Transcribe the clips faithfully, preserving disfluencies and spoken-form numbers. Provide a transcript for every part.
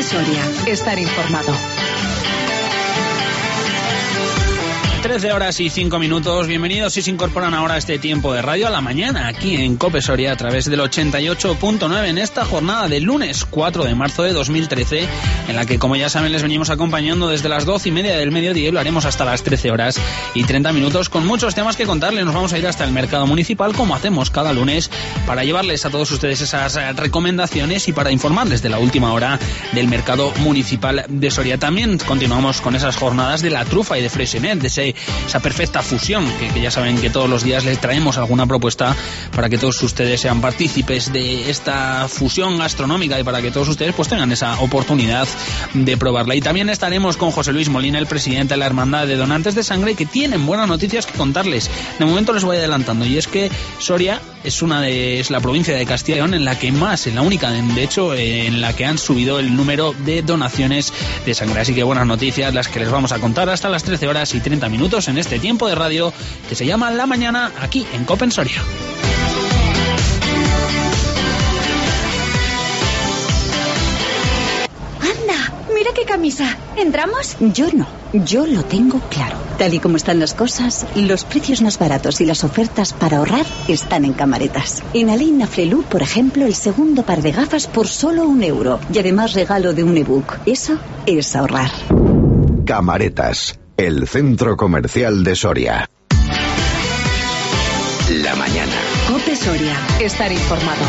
COPE Soria. Estar informado. trece horas y cinco minutos. Bienvenidos si se incorporan ahora a este tiempo de radio a la mañana aquí en COPE Soria a través del ochenta y ocho punto nueve en esta jornada del lunes cuatro de marzo de dos mil trece, en la que, como ya saben, les venimos acompañando desde las doce y media del mediodía y lo haremos hasta las trece horas y treinta minutos con muchos temas que contarles. Nos vamos a ir hasta el mercado municipal, como hacemos cada lunes, para llevarles a todos ustedes esas recomendaciones y para informarles de la última hora del mercado municipal de Soria. También continuamos con esas jornadas de la trufa y de Freixenet, de ese esa perfecta fusión que, que ya saben que todos los días les traemos alguna propuesta para que todos ustedes sean partícipes de esta fusión gastronómica y para que todos ustedes pues tengan esa oportunidad de probarla. Y también estaremos con José Luis Molina, el presidente de la Hermandad de Donantes de Sangre, que tienen buenas noticias que contarles. De momento les voy adelantando, y es que Soria es una de es la provincia de Castilla y León en la que más, en la única de hecho en la que han subido el número de donaciones de sangre. Así que buenas noticias las que les vamos a contar hasta las trece horas y treinta minutos en este tiempo de radio que se llama La Mañana aquí en COPE Soria. ¡Anda! ¡Mira qué camisa! ¿Entramos? Yo no, yo lo tengo claro. Tal y como están las cosas, los precios más baratos y las ofertas para ahorrar están en Camaretas. En Aleina Flelú, por ejemplo, el segundo par de gafas por solo un euro. Y además regalo de un ebook. Eso es ahorrar. Camaretas, el centro comercial de Soria. La mañana. COPE Soria. Estar informado.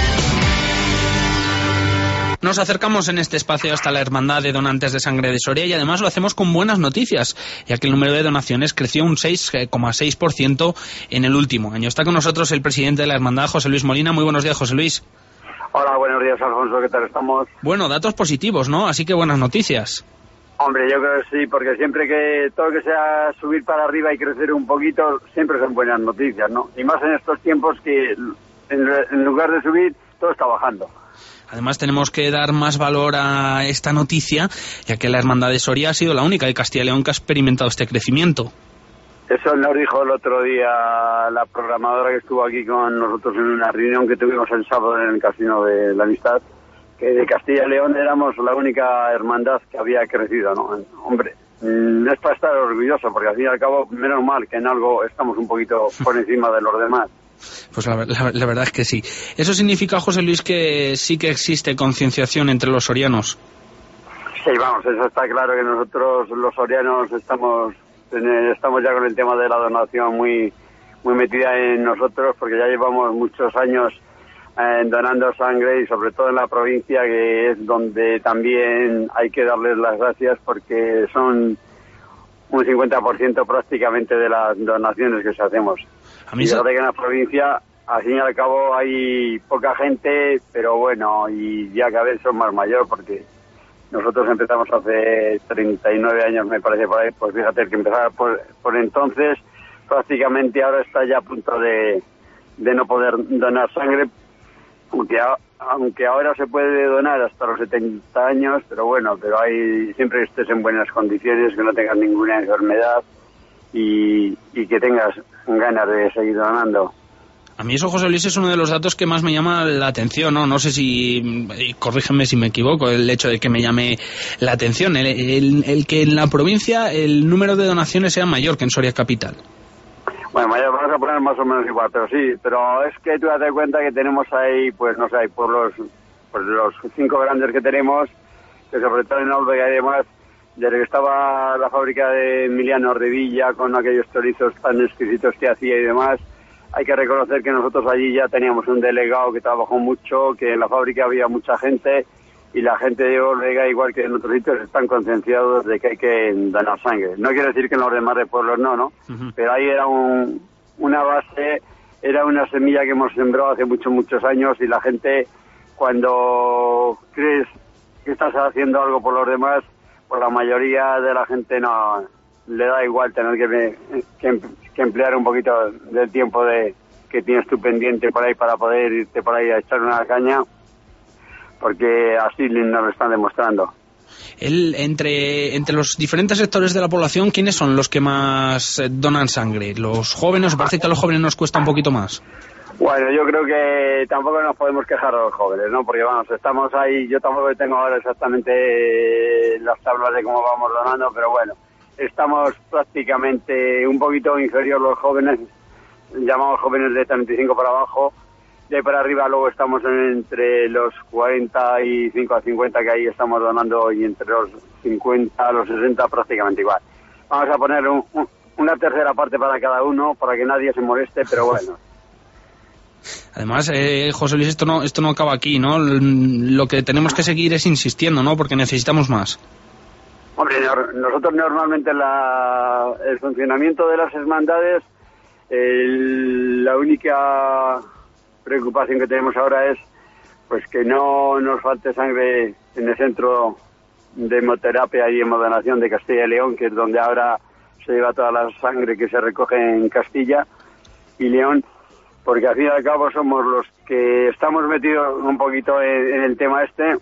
Nos acercamos en este espacio hasta la Hermandad de Donantes de Sangre de Soria y además lo hacemos con buenas noticias, ya que el número de donaciones creció un seis coma seis por ciento en el último año. Está con nosotros el presidente de la Hermandad, José Luis Molina. Muy buenos días, José Luis. Hola, buenos días, Alfonso. ¿Qué tal estamos? Bueno, datos positivos, ¿no? Así que buenas noticias. Hombre, yo creo que sí, porque siempre que todo lo que sea subir para arriba y crecer un poquito, siempre son buenas noticias, ¿no? Y más en estos tiempos que en lugar de subir, todo está bajando. Además tenemos que dar más valor a esta noticia, ya que la Hermandad de Soria ha sido la única de Castilla y León que ha experimentado este crecimiento. Eso nos dijo el otro día la programadora que estuvo aquí con nosotros en una reunión que tuvimos el sábado en el Casino de la Amistad, que de Castilla y León éramos la única hermandad que había crecido, ¿no? Hombre, es para estar orgulloso, porque al fin y al cabo, menos mal que en algo estamos un poquito por encima de los demás. Pues la, la, la verdad es que sí. ¿Eso significa, José Luis, que sí que existe concienciación entre los sorianos? Sí, vamos, eso está claro, que nosotros los sorianos estamos estamos ya con el tema de la donación muy muy metida en nosotros, porque ya llevamos muchos años eh, donando sangre, y sobre todo en la provincia, que es donde también hay que darles las gracias, porque son un cincuenta por ciento prácticamente de las donaciones que se hacemos. A mí y se... que en la provincia, al fin y al cabo, hay poca gente, pero bueno, y ya cada vez son más mayor, porque nosotros empezamos hace treinta y nueve años, me parece, por ahí, pues fíjate que empezaba por, por entonces, prácticamente ahora está ya a punto de, de no poder donar sangre, aunque, a, aunque ahora se puede donar hasta los setenta años, pero bueno, pero hay siempre que estés en buenas condiciones, que no tengas ninguna enfermedad y, y que tengas ganas de seguir donando. A mí eso, José Luis, es uno de los datos que más me llama la atención, ¿no? No sé si, corrígeme si me equivoco, el hecho de que me llame la atención, el, el, el que en la provincia el número de donaciones sea mayor que en Soria Capital. Bueno, vamos a poner más o menos igual, pero sí, pero es que tú date cuenta que tenemos ahí, pues no sé, hay pueblos, pues los cinco grandes que tenemos, que sobre todo en Olvega y demás, desde que estaba la fábrica de Emiliano Revilla, con aquellos chorizos tan exquisitos que hacía y demás, hay que reconocer que nosotros allí ya teníamos un delegado que trabajó mucho, que en la fábrica había mucha gente, y la gente de Olvega, igual que en otros sitios, están concienciados de que hay que donar sangre. No quiere decir que en los demás de pueblos no, ¿no? Uh-huh. Pero ahí era un, una base, era una semilla que hemos sembrado hace muchos, muchos años, y la gente, cuando crees que estás haciendo algo por los demás, pues la mayoría de la gente no le da igual tener que, que, que emplear un poquito del tiempo de que tienes tú pendiente por ahí para poder irte por ahí a echar una caña, porque así nos lo están demostrando. El, entre, entre los diferentes sectores de la población, ¿quiénes son los que más donan sangre? ¿Los jóvenes? ¿Parece que a los jóvenes nos cuesta un poquito más? Bueno, yo creo que tampoco nos podemos quejar a los jóvenes, ¿no? Porque vamos, estamos ahí, yo tampoco tengo ahora exactamente las tablas de cómo vamos donando, pero bueno, estamos prácticamente un poquito inferior los jóvenes, llamamos jóvenes de treinta y cinco para abajo, de ahí para arriba luego estamos entre los cuarenta y cinco a cincuenta, que ahí estamos donando, y entre los cincuenta a los sesenta prácticamente igual. Vamos a poner un, un, una tercera parte para cada uno, para que nadie se moleste, pero bueno. Además, eh, José Luis, esto no esto no acaba aquí, ¿no? Lo que tenemos que seguir es insistiendo, ¿no? Porque necesitamos más. Hombre, nosotros normalmente la, el funcionamiento de las hermandades, el, la única preocupación que tenemos ahora es pues que no nos falte sangre en el centro de hemoterapia y hemodonación de Castilla y León, que es donde ahora se lleva toda la sangre que se recoge en Castilla y León, porque al fin y al cabo somos los que estamos metidos un poquito en, en el tema este,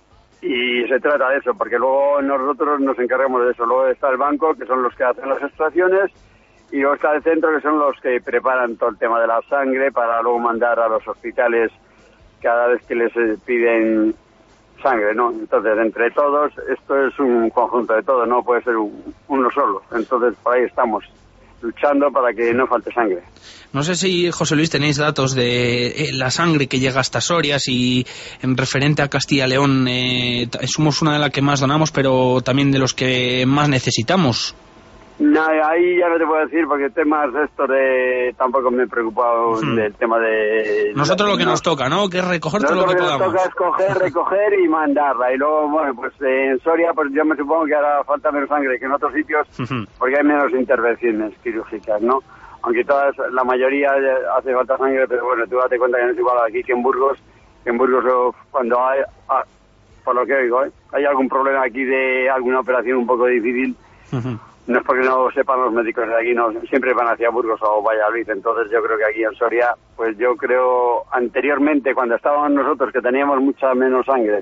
y se trata de eso, porque luego nosotros nos encargamos de eso. Luego está el banco, que son los que hacen las extracciones, y luego está el centro, que son los que preparan todo el tema de la sangre para luego mandar a los hospitales cada vez que les piden sangre, ¿no? Entonces, entre todos, esto es un conjunto de todo, no puede ser un, uno solo. Entonces, por ahí estamos, luchando para que no falte sangre. No sé si, José Luis, tenéis datos de eh, la sangre que llega hasta Soria, si en referente a Castilla y León eh, somos una de las que más donamos, pero también de los que más necesitamos. No, ahí ya no te puedo decir, porque temas de esto de tampoco me he preocupado uh-huh. del tema de... Nosotros lo que no, nos toca, ¿no? Que es recoger todo lo que, que podamos. Nos toca es coger, recoger y mandarla. Y luego, bueno, pues eh, en Soria, pues yo me supongo que hará falta menos sangre que en otros sitios, uh-huh. porque hay menos intervenciones quirúrgicas, ¿no? Aunque todas, la mayoría hace falta sangre, pero bueno, tú date cuenta que no es igual aquí que en Burgos. Que en Burgos, cuando hay, ah, por lo que oigo, ¿eh? hay algún problema aquí de alguna operación un poco difícil, uh-huh. no es porque no sepan los médicos de aquí, no siempre van hacia Burgos o Valladolid. Entonces yo creo que aquí en Soria, pues yo creo anteriormente, cuando estábamos nosotros, que teníamos mucha menos sangre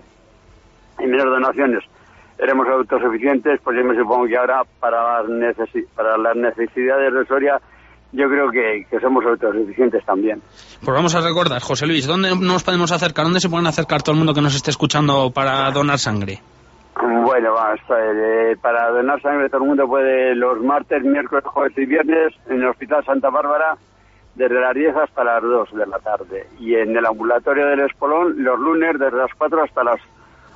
y menos donaciones, éramos autosuficientes, pues yo me supongo que ahora para las, necesi- para las necesidades de Soria, yo creo que, que somos autosuficientes también. Pues vamos a recordar, José Luis, ¿dónde nos podemos acercar? ¿Dónde se pueden acercar todo el mundo que nos esté escuchando para donar sangre? Bueno, vamos, eh, para donar sangre todo el mundo puede los martes, miércoles, jueves y viernes en el Hospital Santa Bárbara, desde las diez hasta las dos de la tarde. Y en el ambulatorio del Espolón los lunes desde las cuatro hasta las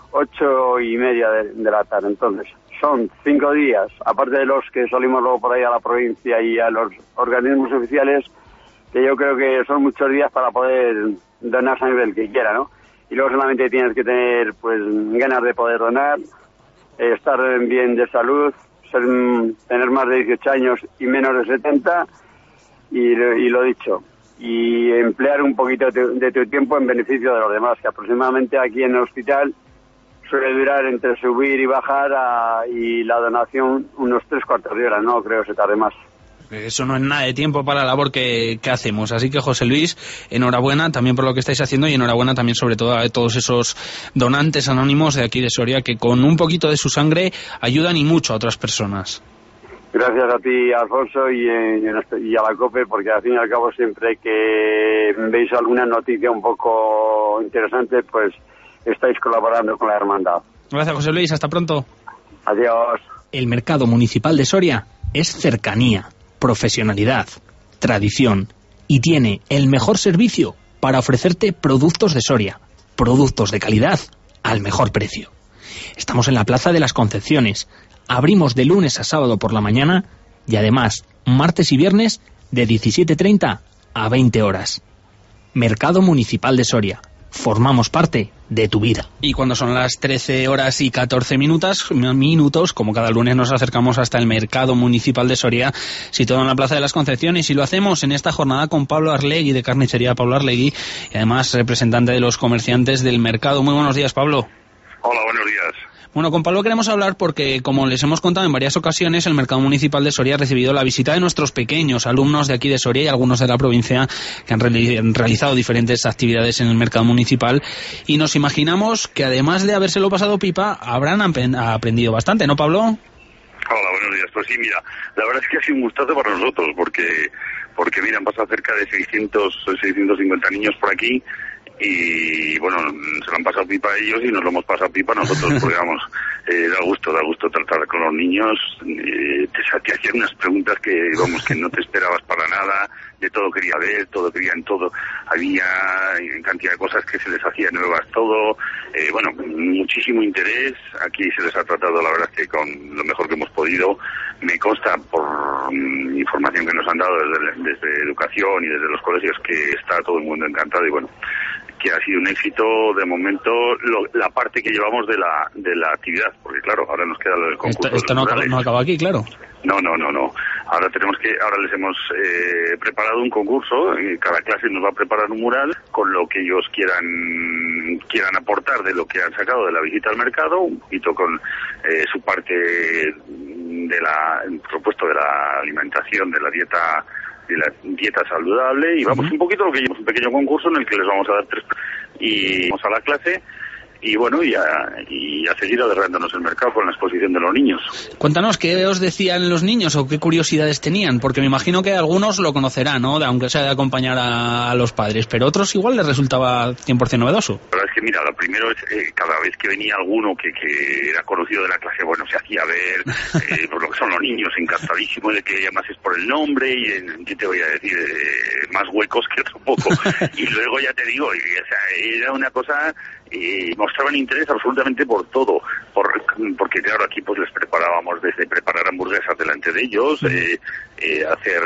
ocho y media de, de la tarde. Entonces, son cinco días, aparte de los que salimos luego por ahí a la provincia y a los organismos oficiales, que yo creo que son muchos días para poder donar sangre del que quiera, ¿no? Y luego solamente tienes que tener, pues, ganas de poder donar, eh, estar bien de salud, ser, tener más de dieciocho años y menos de setenta, y, y lo dicho, y emplear un poquito de tu, de tu tiempo en beneficio de los demás, que aproximadamente aquí en el hospital suele durar entre subir y bajar a, y la donación unos tres cuartos de hora, no creo que se tarde más. Eso no es nada de tiempo para la labor que, que hacemos. Así que, José Luis, enhorabuena también por lo que estáis haciendo, y enhorabuena también sobre todo a todos esos donantes anónimos de aquí de Soria, que con un poquito de su sangre ayudan y mucho a otras personas. Gracias a ti, Alfonso, y, y a la COPE, porque al fin y al cabo siempre que veis alguna noticia un poco interesante, pues estáis colaborando con la hermandad. Gracias, José Luis, hasta pronto. Adiós. El mercado municipal de Soria es cercanía, profesionalidad, tradición, y tiene el mejor servicio para ofrecerte productos de Soria, productos de calidad al mejor precio. Estamos en la Plaza de las Concepciones, abrimos de lunes a sábado por la mañana y además martes y viernes de diecisiete treinta a veinte horas. Mercado Municipal de Soria. Formamos parte de tu vida. Y cuando son las trece horas y catorce minutos, minutos, como cada lunes nos acercamos hasta el Mercado Municipal de Soria, situado en la Plaza de las Concepciones, y lo hacemos en esta jornada con Pablo Arlegui, de Carnicería Pablo Arlegui, y además representante de los comerciantes del mercado. Muy buenos días, Pablo. Hola, buenos días. Bueno, con Pablo queremos hablar porque, como les hemos contado en varias ocasiones, el Mercado Municipal de Soria ha recibido la visita de nuestros pequeños alumnos de aquí de Soria y algunos de la provincia que han realizado diferentes actividades en el Mercado Municipal, y nos imaginamos que además de habérselo pasado pipa, habrán aprendido bastante, ¿no, Pablo? Hola, buenos días. Pues sí, mira, la verdad es que ha sido un gustazo para nosotros, porque porque mira, han pasado cerca de seiscientos, seiscientos cincuenta niños por aquí, y bueno, se lo han pasado pipa a ellos y nos lo hemos pasado pipa a nosotros, porque vamos, eh, da gusto, da gusto tratar con los niños, eh, te, te hacían unas preguntas que, vamos, que no te esperabas para nada, de todo quería ver, todo querían todo, había cantidad de cosas que se les hacía nuevas, todo, eh, bueno, muchísimo interés, aquí se les ha tratado la verdad que con lo mejor que hemos podido, me consta por um, información que nos han dado desde, desde educación y desde los colegios que está todo el mundo encantado y bueno, que ha sido un éxito de momento lo, la parte que llevamos de la de la actividad, porque claro, ahora nos queda el concurso. Esto, esto no, acaba, no acaba aquí, claro. No, no, no, no. Ahora tenemos que, ahora les hemos eh, preparado un concurso, cada clase nos va a preparar un mural con lo que ellos quieran quieran aportar de lo que han sacado de la visita al mercado, un poquito con eh, su parte de la, por supuesto, de la alimentación, de la dieta de la dieta saludable y vamos uh-huh. un poquito lo que llevamos, un pequeño concurso en el que les vamos a dar tres y vamos a la clase y bueno, y a, y a seguir adelantándonos el mercado con la exposición de los niños. Cuéntanos, ¿qué os decían los niños o qué curiosidades tenían? Porque me imagino que algunos lo conocerán, ¿no? Aunque sea de acompañar a, a los padres, pero otros igual les resultaba cien por ciento novedoso. La verdad es que, mira, lo primero es, eh, cada vez que venía alguno que, que era conocido de la clase, bueno, se hacía ver, eh, por lo que son los niños, encantadísimos de que llamases por el nombre y, en, ¿qué te voy a decir? Eh, más huecos que otro poco. Y luego ya te digo, y, o sea, era una cosa... Eh, mostraban interés absolutamente por todo, por, porque claro, aquí pues les preparábamos desde preparar hamburguesas delante de ellos, eh, eh, hacer,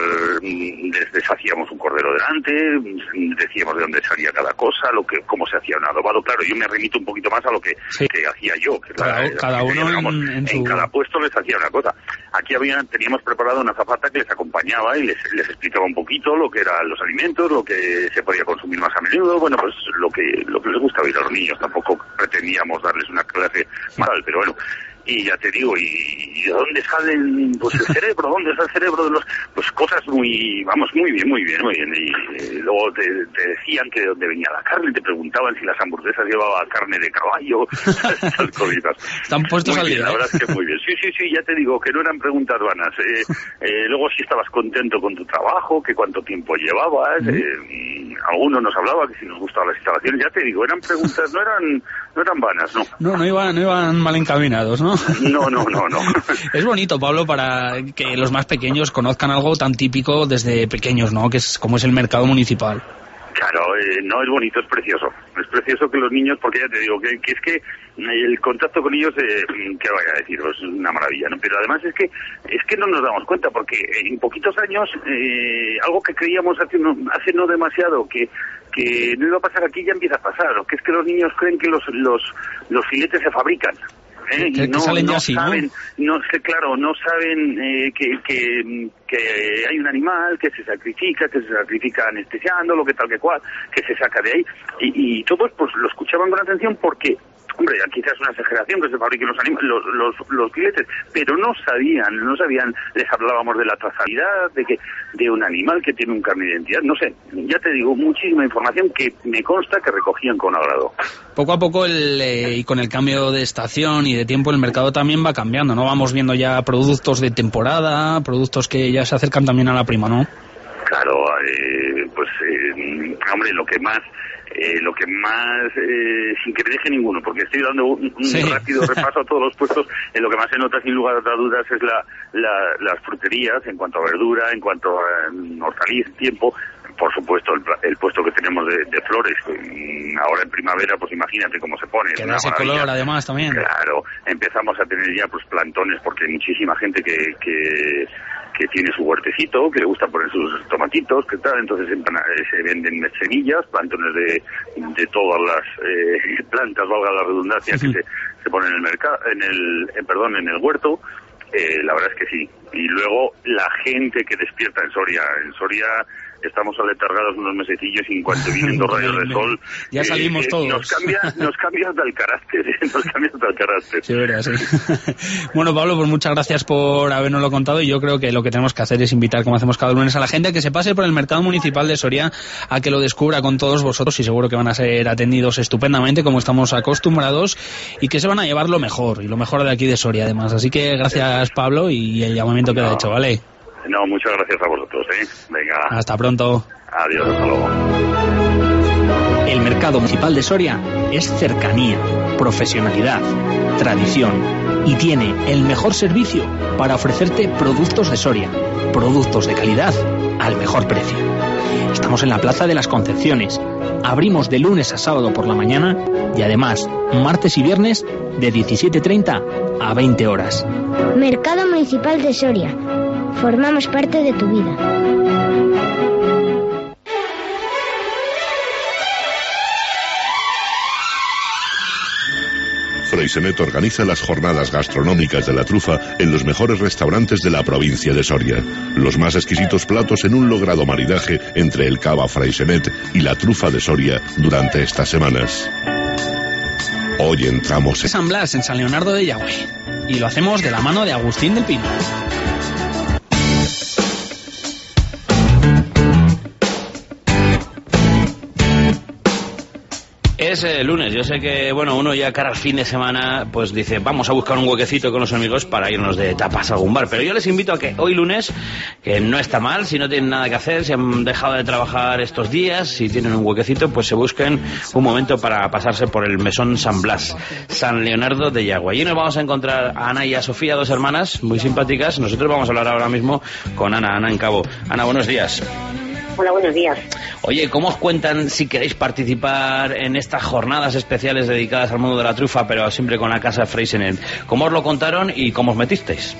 les, les hacíamos un cordero delante, decíamos de dónde salía cada cosa, lo que cómo se hacía un adobado. Claro, yo me remito un poquito más a lo que, sí. que hacía yo, que cada, la, cada que uno digamos, en, en, su... en cada puesto les hacía una cosa. Aquí había, teníamos preparado una azafata que les acompañaba y les, les explicaba un poquito lo que eran los alimentos, lo que se podía consumir más a menudo, bueno, pues lo que lo que les gustaba ir a los niños. Tampoco pretendíamos darles una clase mal, pero bueno, y ya te digo, ¿y de dónde salen pues el cerebro? ¿Dónde está el cerebro de los...? Pues cosas muy, vamos, muy bien, muy bien, muy bien. Y eh, luego te, te decían que de dónde venía la carne, te preguntaban si las hamburguesas llevaban carne de caballo, esas cositas. Están puestos al día. La verdad es que muy bien. Sí, sí, sí, ya te digo, que no eran preguntas vanas. Eh, eh, luego si estabas contento con tu trabajo, que cuánto tiempo llevabas, mm. eh, alguno nos hablaba que si nos gustaban las instalaciones, ya te digo, eran preguntas, no eran no eran vanas, no. No, no iban, no iban mal encaminados, ¿no? No, no, no, no. Es bonito, Pablo, para que los más pequeños conozcan algo tan típico desde pequeños, ¿no? Que es como es el mercado municipal. Claro, eh, no, es bonito, es precioso. Es precioso que los niños, porque ya te digo, que, que es que el contacto con ellos, eh, ¿qué vaya a decir? Es una maravilla, ¿no? Pero además es que es que no nos damos cuenta, porque en poquitos años, eh, algo que creíamos hace no, hace no demasiado, que que no iba a pasar aquí, ya empieza a pasar, ¿no? Que es que los niños creen que los los los filetes se fabrican. ¿Eh? Que, y no, que salen no ya así, saben, ¿no? no sé, claro, no saben eh, que, que, que hay un animal que se sacrifica, que se sacrifica anestesiando, lo que tal que cual, que se saca de ahí, y, y todos pues lo escuchaban con atención porque, hombre, quizás es una exageración que se fabriquen los animales, los, los, los filetes, pero no sabían, no sabían, les hablábamos de la trazabilidad, de que de un animal que tiene un carnet de identidad, no sé, ya te digo, muchísima información que me consta que recogían con agrado. Poco a poco el, eh, y con el cambio de estación y de tiempo el mercado también va cambiando, ¿no? Vamos viendo ya productos de temporada, productos que ya se acercan también a la prima, ¿no? Claro, eh, pues, eh, hombre, lo que más... Eh, lo que más, eh, sin que me deje ninguno, porque estoy dando un, un sí. rápido repaso a todos los puestos, en lo que más se nota sin lugar a dudas es la, la, las fruterías, en cuanto a verdura, en cuanto a um, hortalizas, tiempo, por supuesto el, el puesto que tenemos de, de flores, ahora en primavera, pues imagínate cómo se pone. Que da ese color además también. Claro, empezamos a tener ya pues plantones, porque hay muchísima gente que... que que tiene su huertecito, que le gusta poner sus tomatitos, que tal, entonces se venden semillas, plantones de, de todas las eh, plantas, valga la redundancia, que se, se ponen en el mercado, en el, eh, perdón, en el huerto. Eh, la verdad es que sí. Y luego la gente que despierta en Soria, en Soria estamos aletargados unos mesecillos y en cuanto vienen dos rayos de sol ya eh, salimos eh, todos. Nos cambia, nos cambia hasta el carácter, ¿eh? nos cambia hasta el carácter. Sí, verdad, sí. Bueno, Pablo, pues muchas gracias por habernoslo contado y yo creo que lo que tenemos que hacer es invitar, como hacemos cada lunes, a la gente a que se pase por el mercado municipal de Soria, a que lo descubra con todos vosotros y seguro que van a ser atendidos estupendamente como estamos acostumbrados y que se van a llevar lo mejor y lo mejor de aquí de Soria además. Así que gracias, Pablo, y el llamamiento queda no. hecho, ¿vale? No, muchas gracias a vosotros, ¿eh? Venga. Hasta pronto. Adiós, hasta luego. El mercado municipal de Soria es cercanía, profesionalidad, tradición y tiene el mejor servicio para ofrecerte productos de Soria, productos de calidad al mejor precio. Estamos en la Plaza de las Concepciones. Abrimos de lunes a sábado por la mañana y además martes y viernes de diecisiete treinta a veinte horas. Mercado Municipal de Soria. Formamos parte de tu vida. Freixenet organiza las jornadas gastronómicas de la trufa en los mejores restaurantes de la provincia de Soria. Los más exquisitos platos en un logrado maridaje entre el cava Freixenet y la trufa de Soria durante estas semanas. Hoy entramos en San Blas, en San Leonardo de Yagüe, y lo hacemos de la mano de Agustín del Pino. Es el lunes, yo sé que, bueno, uno ya cara al fin de semana, pues dice, vamos a buscar un huequecito con los amigos para irnos de tapas a algún bar, pero yo les invito a que hoy lunes, que no está mal, si no tienen nada que hacer, si han dejado de trabajar estos días, si tienen un huequecito, pues se busquen un momento para pasarse por el Mesón San Blas, San Leonardo de Yagüe. Allí nos vamos a encontrar a Ana y a Sofía, dos hermanas muy simpáticas. Nosotros vamos a hablar ahora mismo con Ana, Ana en Cabo. Ana, buenos días. Hola, buenos días. Oye, ¿cómo os cuentan si queréis participar en estas jornadas especiales dedicadas al mundo de la trufa, pero siempre con la casa Freixenet? ¿Cómo os lo contaron y cómo os metisteis?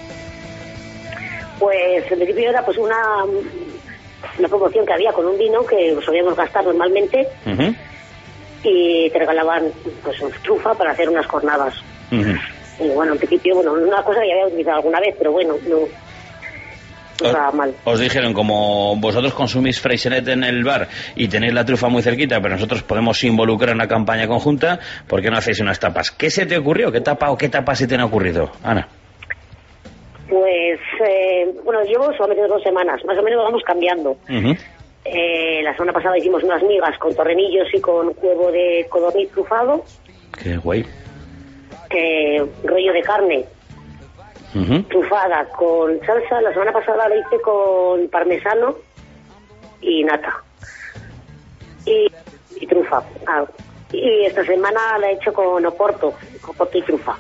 Pues en principio era pues una, una promoción que había con un vino que solíamos gastar normalmente, uh-huh. y te regalaban pues trufa para hacer unas jornadas. Uh-huh. Y bueno, en principio, bueno, una cosa que ya había utilizado alguna vez, pero bueno, no... Os, os dijeron, como vosotros consumís Freixenet en el bar y tenéis la trufa muy cerquita, pero nosotros podemos involucrar en una campaña conjunta, ¿por qué no hacéis unas tapas? ¿Qué se te ocurrió? ¿Qué tapa o qué tapas se te han ocurrido, Ana? Pues, eh, bueno, llevo solamente dos semanas, más o menos lo vamos cambiando. Uh-huh. Eh, la semana pasada hicimos unas migas con torrenillos y con huevo de codorniz trufado. Qué guay. Eh, rollo de carne. Uh-huh. Trufada con salsa. La semana pasada la hice con parmesano y nata y, y trufa. Ah, y esta semana la he hecho con oporto, oporto y trufa.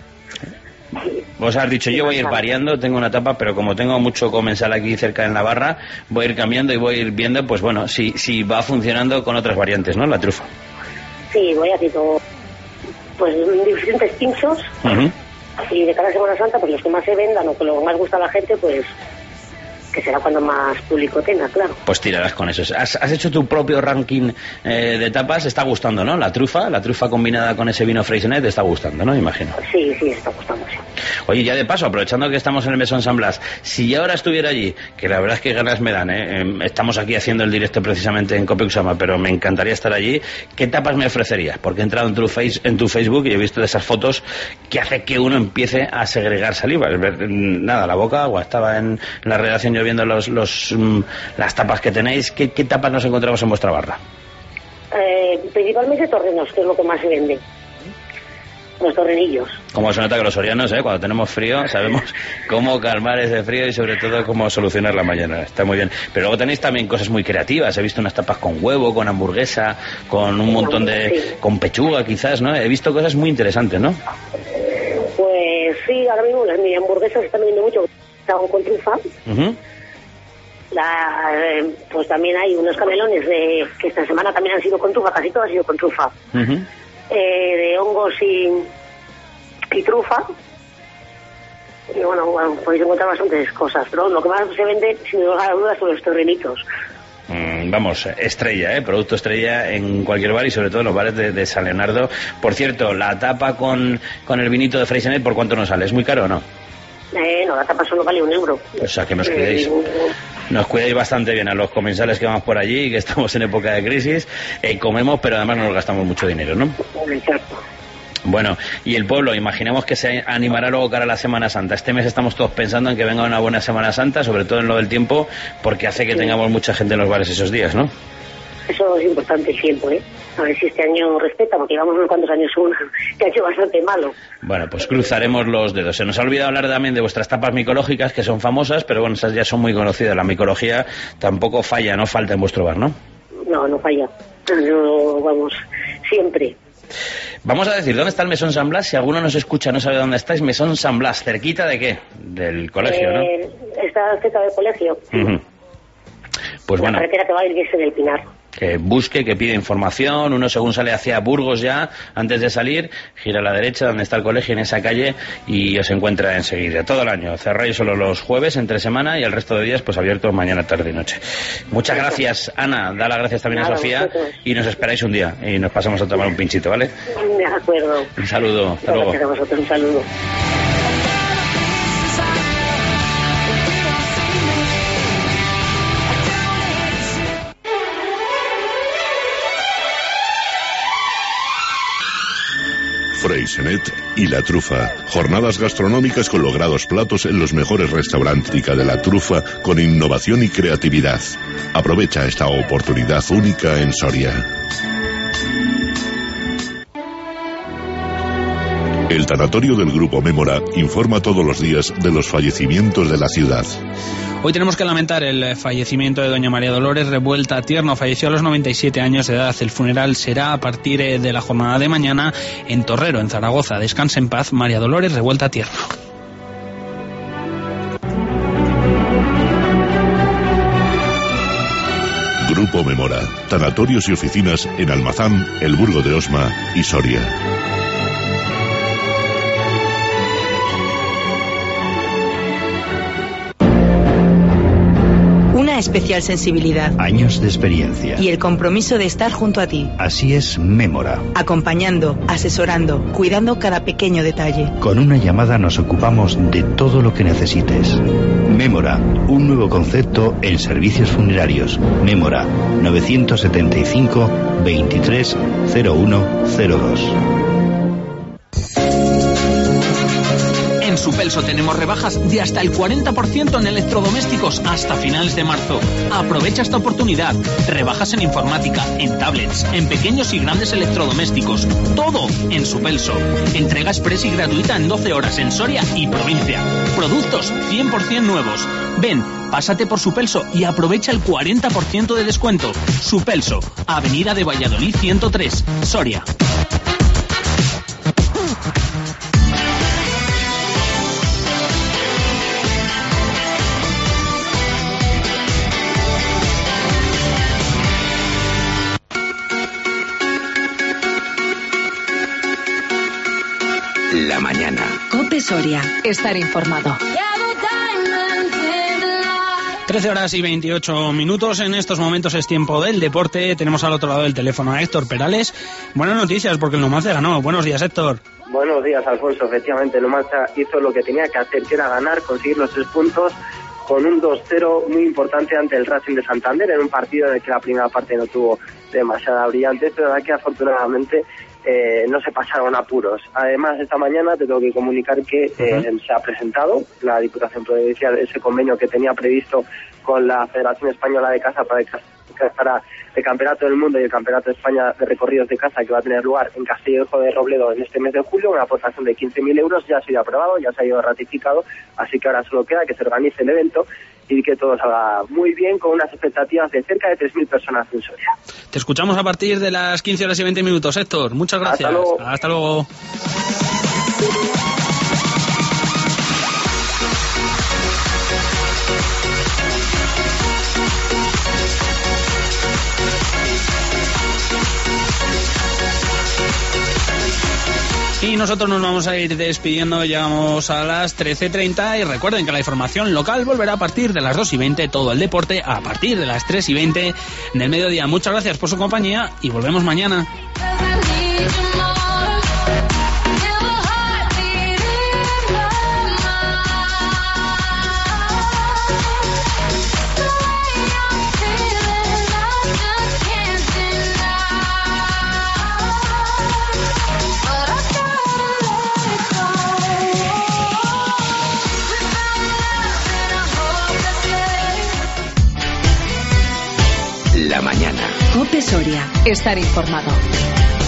Vos has dicho, yo voy a ir variando, tengo una tapa, pero como tengo mucho comensal aquí cerca en la barra, voy a ir cambiando y voy a ir viendo, pues bueno, si, si va funcionando con otras variantes, ¿no? La trufa. Sí, voy haciendo pues diferentes pinchos. Uh-huh. Y de cada Semana Santa, pues los que más se vendan o que lo más gusta a la gente, pues que será cuando más público tenga, claro. Pues tirarás con eso. ¿Has, has hecho tu propio ranking eh, de tapas? ¿Está gustando, no? La trufa, la trufa combinada con ese vino Freixenet, te está gustando, ¿no? Imagino. Sí, sí, está gustando, sí. Oye, ya de paso, aprovechando que estamos en el Mesón San Blas, si yo ahora estuviera allí, que la verdad es que ganas me dan, ¿eh? Estamos aquí haciendo el directo precisamente en Copexama, pero me encantaría estar allí, ¿qué tapas me ofrecerías? Porque he entrado en tu, face, en tu Facebook y he visto de esas fotos que hace que uno empiece a segregar saliva. Nada, la boca agua. Estaba en la redacción yo viendo los, los, las tapas que tenéis. ¿Qué, qué tapas nos encontramos en vuestra barra? Eh, principalmente torrenos, que es lo que más se vende. Los torrenillos. Como se nota que los sorianos, ¿eh? Cuando tenemos frío, sabemos cómo calmar ese frío y sobre todo cómo solucionar la mañana. Está muy bien. Pero luego tenéis también cosas muy creativas. He visto unas tapas con huevo, con hamburguesa, con un montón de... Sí. Con pechuga quizás, ¿no? He visto cosas muy interesantes, ¿no? Pues sí, ahora mismo las mi hamburguesas se están viendo mucho. Estaban con trufa. Uh-huh. La, eh, pues también hay unos camelones de que esta semana también han sido con trufa, casi todo ha sido con trufa. Uh-huh. Eh, de hongos y, y trufa. Y bueno, bueno, podéis encontrar bastantes cosas, pero lo que más se vende, sin lugar a dudas, son los torrenitos. Mm, vamos, estrella, ¿eh? Producto estrella en cualquier bar y sobre todo en los bares de, de San Leonardo. Por cierto, la tapa con, con el vinito de Freixenet, ¿por cuánto nos sale? ¿Es muy caro o no? Eh, no, la tapa solo vale un euro. O sea, que nos cuidéis. Nos cuidáis bastante bien a los comensales que vamos por allí, que estamos en época de crisis, eh, comemos, pero además no nos gastamos mucho dinero, ¿no? Exacto. Bueno, y el pueblo, imaginemos que se animará luego cara a la Semana Santa. Este mes estamos todos pensando en que venga una buena Semana Santa, sobre todo en lo del tiempo, porque hace que sí. tengamos mucha gente en los bares esos días, ¿no? Eso es importante, el tiempo, ¿eh? A ver si este año respeta, porque llevamos unos cuantos años un, que ha hecho bastante malo. Bueno, pues cruzaremos los dedos. Se nos ha olvidado hablar también de vuestras tapas micológicas, que son famosas, pero bueno, esas ya son muy conocidas. La micología tampoco falla, no falta en vuestro bar, ¿no? No, no falla. No, vamos, siempre. Vamos a decir, ¿dónde está el Mesón San Blas? Si alguno nos escucha no sabe dónde estáis, Mesón San Blas, ¿cerquita de qué? Del colegio, eh, ¿no? Está cerca del colegio. Uh-huh. Pues la bueno. La carretera que va a ir es en el Pinar. Que busque, que pide información, uno según sale hacia Burgos ya, antes de salir, gira a la derecha donde está el colegio en esa calle y os encuentra enseguida, todo el año, cerráis solo los jueves, entre semana y el resto de días pues abiertos mañana, tarde y noche. Muchas gracias, Ana, da las gracias también Nada, a Sofía vosotros. Y nos esperáis un día y nos pasamos a tomar un pinchito, ¿vale? De acuerdo. Un saludo, hasta luego. Gracias a vosotros, un saludo. Freixenet y la trufa. Jornadas gastronómicas con logrados platos en los mejores restaurantes de la trufa con innovación y creatividad. Aprovecha esta oportunidad única en Soria. El tanatorio del Grupo Mémora informa todos los días de los fallecimientos de la ciudad. Hoy tenemos que lamentar el fallecimiento de doña María Dolores Revuelta Tierno. Falleció a los noventa y siete años de edad. El funeral será a partir de la jornada de mañana en Torrero, en Zaragoza. Descanse en paz, María Dolores Revuelta Tierno. Grupo Mémora. Tanatorios y oficinas en Almazán, El Burgo de Osma y Soria. Una especial sensibilidad. Años de experiencia. Y el compromiso de estar junto a ti. Así es Mémora. Acompañando, asesorando, cuidando cada pequeño detalle. Con una llamada nos ocupamos de todo lo que necesites. Mémora, un nuevo concepto en servicios funerarios. Mémora, novecientos setenta y cinco, veintitrés, cero uno cero dos. En Supelso tenemos rebajas de hasta el cuarenta por ciento en electrodomésticos hasta finales de marzo. Aprovecha esta oportunidad. Rebajas en informática, en tablets, en pequeños y grandes electrodomésticos. Todo en Supelso. Entrega express y gratuita en doce horas en Soria y provincia. Productos cien por ciento nuevos. Ven, pásate por Supelso y aprovecha el cuarenta por ciento de descuento. Supelso, Avenida de Valladolid ciento tres, Soria. La mañana. Cope Soria. Estar informado. trece horas y veintiocho minutos. En estos momentos es tiempo del deporte. Tenemos al otro lado del teléfono a Héctor Perales. Buenas noticias porque el Numancia ganó. Buenos días, Héctor. Buenos días, Alfonso. Efectivamente, el Numancia hizo lo que tenía que hacer, que era ganar, conseguir los tres puntos con un dos cero muy importante ante el Racing de Santander, en un partido en el que la primera parte no tuvo demasiada brillantez, pero la que afortunadamente Eh, no se pasaron apuros. Además, esta mañana te tengo que comunicar que eh, uh-huh. se ha presentado la Diputación Provincial ese convenio que tenía previsto con la Federación Española de Caza para, para el Campeonato del Mundo y el Campeonato de España de Recorridos de Caza, que va a tener lugar en Castillejo de Robledo en este mes de julio. Una aportación de quince mil euros ya ha sido aprobado, ya se ha ido ratificado, así que ahora solo queda que se organice el evento y que todo salga muy bien, con unas expectativas de cerca de tres mil personas en Soria. Te escuchamos a partir de las quince horas y veinte minutos, Héctor. Muchas gracias. Hasta luego. Hasta luego. Y nosotros nos vamos a ir despidiendo, llegamos a las trece treinta y recuerden que la información local volverá a partir de las dos y veinte, todo el deporte a partir de las tres y veinte del mediodía. Muchas gracias por su compañía y volvemos mañana. la mañana. Cope Soria. Estar informado.